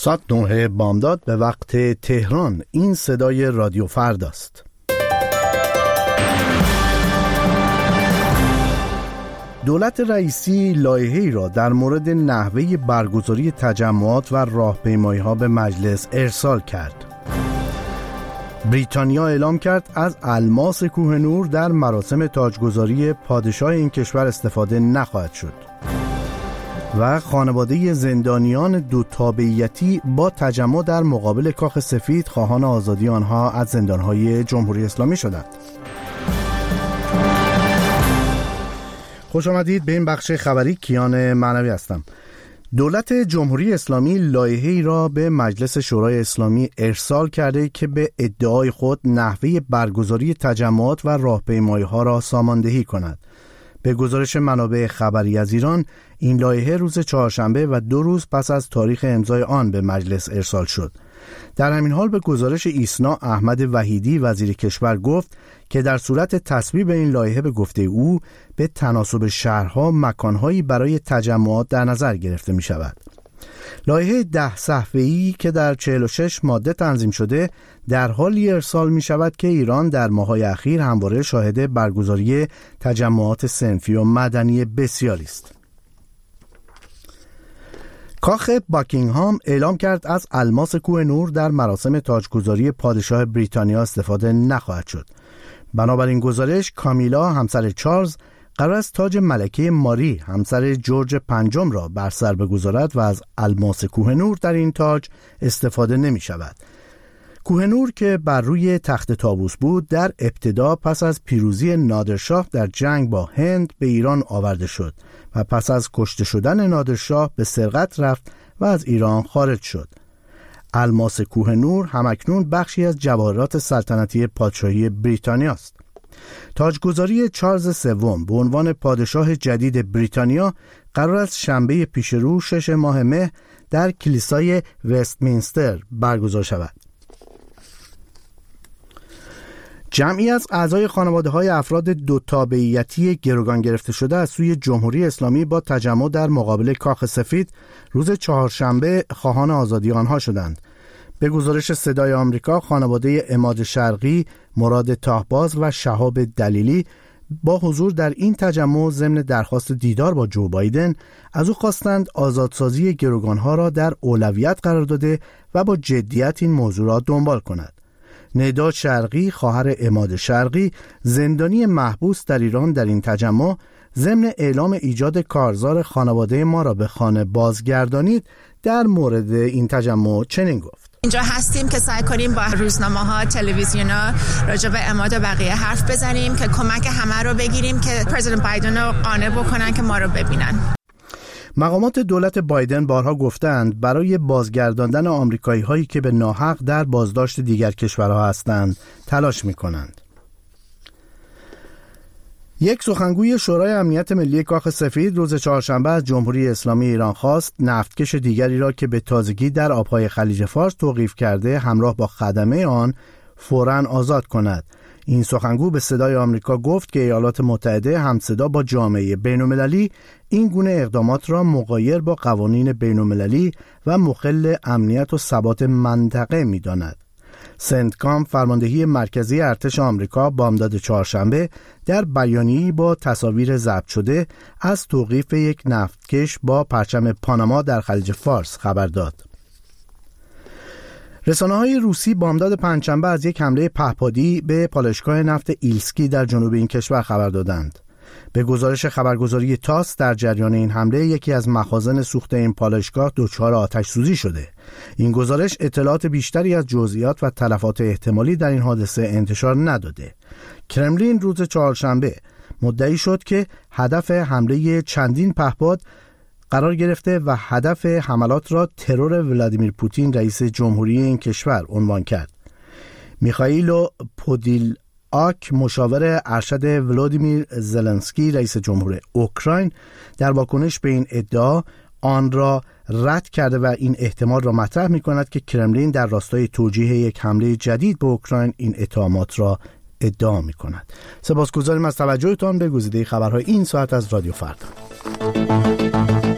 ساعت 9 بامداد به وقت تهران. این صدای رادیو فردا است. دولت رئیسی لایحه‌ای را در مورد نحوه برگزاری تجمعات و راهپیمایی‌ها به مجلس ارسال کرد. بریتانیا اعلام کرد از الماس کوه نور در مراسم تاجگذاری پادشاه این کشور استفاده نخواهد شد. و خانواده زندانیان دو تابعیتی با تجمع در مقابل کاخ سفید خواهان آزادی آنها از زندانهای جمهوری اسلامی شدند. خوش آمدید به این بخش خبری. کیان معنوی هستم. دولت جمهوری اسلامی لایحه‌ای را به مجلس شورای اسلامی ارسال کرده که به ادعای خود نحوه برگزاری تجمعات و راهپیمایی‌ها را ساماندهی کند. به گزارش منابع خبری از ایران، این لایحه روز چهارشنبه و 2 روز پس از تاریخ امضای آن به مجلس ارسال شد. در همین حال به گزارش ایسنا احمد وحیدی وزیر کشور گفت که در صورت تصویب این لایحه به گفته او به تناسب شهرها مکانهایی برای تجمعات در نظر گرفته می شود. لایحه 10 صفحه‌ای که در 46 ماده تنظیم شده در حالی ارسال می شود که ایران در ماه‌های اخیر همواره شاهد برگزاری تجمعات صنفی و مدنی بسیاری است. کاخ باکینگهام اعلام کرد از الماس کوه نور در مراسم تاجگذاری پادشاه بریتانیا استفاده نخواهد شد. بنابراین گزارش، کامیلا همسر چارلز قرار است تاج ملکه ماری همسر جورج پنجم را بر سر بگذارد و از الماس کوه نور در این تاج استفاده نمی شود. کوه نور که بر روی تخت طاووس بود در ابتدا پس از پیروزی نادرشاه در جنگ با هند به ایران آورده شد و پس از کشته شدن نادرشاه به سرقت رفت و از ایران خارج شد. الماس کوه نور همکنون بخشی از جواهرات سلطنتی پادشاهی بریتانیا است. تاجگذاری چارلز سوم به عنوان پادشاه جدید بریتانیا قرار است شنبه پیشرو 6 ماه مه در کلیسای وستمینستر برگزار شود. جمعی از اعضای خانواده‌های افراد دو تابعیتی گروگان گرفته شده از سوی جمهوری اسلامی با تجمع در مقابل کاخ سفید روز چهارشنبه خواهان آزادی آنها شدند. به گزارش صدای آمریکا، خانواده عماد شرقی، مراد تاهباز و شهاب دلیلی با حضور در این تجمع ضمن درخواست دیدار با جو بایدن از او خواستند آزادسازی گروگانها را در اولویت قرار داده و با جدیت این موضوع را دنبال کند. ندا شرقی، خواهر عماد شرقی، زندانی محبوس در ایران در این تجمع ضمن اعلام ایجاد کارزار خانواده ما را به خانه بازگردانید در مورد این تجمع چنین گفت: اینجا هستیم که سعی کنیم با روزنامه‌ها، تلویزیون‌ها راجع به عماد و بقیه حرف بزنیم که کمک همه رو بگیریم که پرزیدنت بایدن رو قانع بکنن که ما رو ببینن. مقامات دولت بایدن بارها گفتند برای بازگرداندن آمریکایی‌هایی که به ناحق در بازداشت دیگر کشورها هستند تلاش می‌کنند. یک سخنگوی شورای امنیت ملی کاخ سفید روز چهارشنبه از جمهوری اسلامی ایران خواست نفتکش دیگری را که به تازگی در آبهای خلیج فارس توقیف کرده همراه با خدمه آن فوراً آزاد کند. این سخنگو به صدای آمریکا گفت که ایالات متحده همصدا با جامعه بین‌المللی این گونه اقدامات را مغایر با قوانین بین‌المللی و مخل امنیت و ثبات منطقه می‌داند. سنتکام، فرماندهی مرکزی ارتش آمریکا، بامداد چهارشنبه در بیانیه‌ای با تصاویر ضبط شده از توقیف یک نفتکش با پرچم پاناما در خلیج فارس خبر داد. رسانه‌های روسی بامداد پنجشنبه از یک حمله پهپادی به پالایشگاه نفت ایلسکی در جنوب این کشور خبر دادند. به گزارش خبرگزاری تاس، در جریان این حمله یکی از مخازن سوخت این پالایشگاه دچار آتش سوزی شده. این گزارش اطلاعات بیشتری از جزئیات و تلفات احتمالی در این حادثه انتشار نداده. کرملین روز چهارشنبه مدعی شد که هدف حمله چندین پهپاد قرار گرفته و هدف حملات را ترور ولادیمیر پوتین رئیس جمهوری این کشور عنوان کرد. میخائیل پودیلآک، مشاور ارشد ولادیمیر زلنسکی رئیس جمهور اوکراین، در واکنش به این ادعا آن را رد کرده و این احتمال را مطرح می‌کند که کرملین در راستای توجیه یک حمله جدید به اوکراین این اتهامات را ادعا می‌کند. سپاسگزاریم از توجهتان به گزیده خبرهای این ساعت از رادیو فردا.